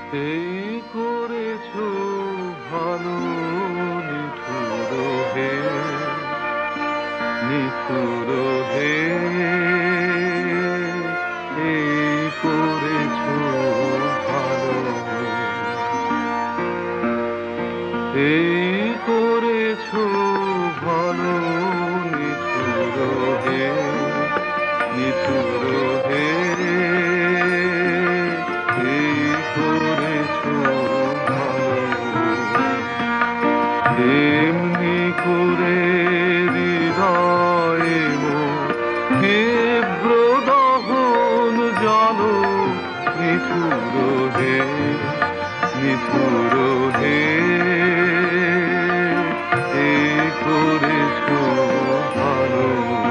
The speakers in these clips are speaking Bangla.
এই করেছো ভালো নিঠুর হে, নিঠুর হে, এই করেছো ভালো, এই করেছো ভালো নিঠুর হে, নিঠুর হে, এই করেছো ভালো। এমনি করে হৃদয়ে মোর তীব্র দহন জানো, নিঠুর হে, নিঠুর হে, এই করেছো ভালো।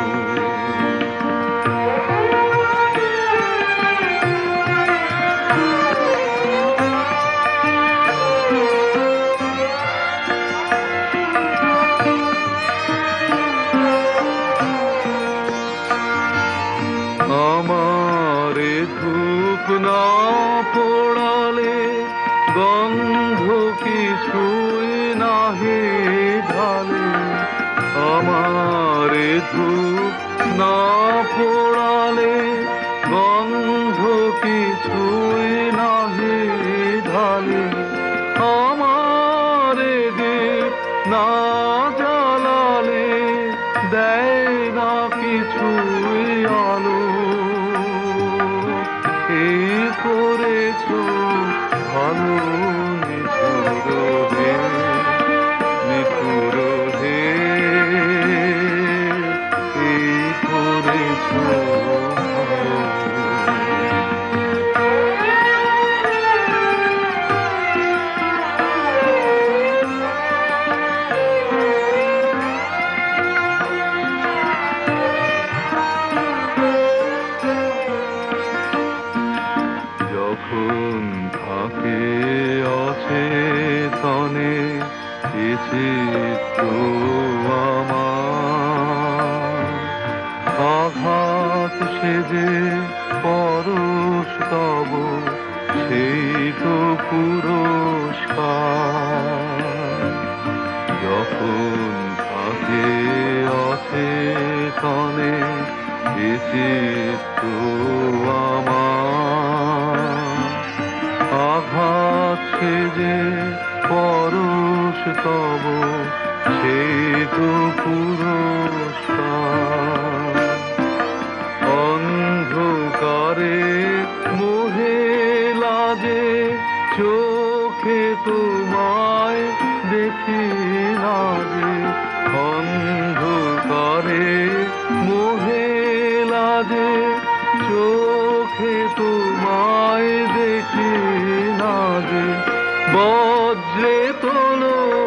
আমারে ধূপ না পোড়ালে গন্ধ কিছুই নাহি ঢালে, আমারে ধূপ না পোড়ালে গন্ধ কিছুই নাহি ঢালে, আমারে দীপ না জ্বালালে দেয় না কিছুই আলো, এই করেছো ভালো নিঠুর হে, নিঠুর হে, এই করেছো ভালো। যখন থাকে অচেতনে চিত্ত আমার, আঘাত সেজে পরশ তব সেই তো পুরস্কার। যখন থাকে অচেতনে চিত্ত আমার, আঘাত সেজে পরশ তব সেই তো পুরস্কার। অন্ধকারে মোহে লাজে চোখে তোমায় দেখি না যে, অন্ধকারে মোহে লাজে চোখে তোমায় দেখি না যে, বজ্রে তোলো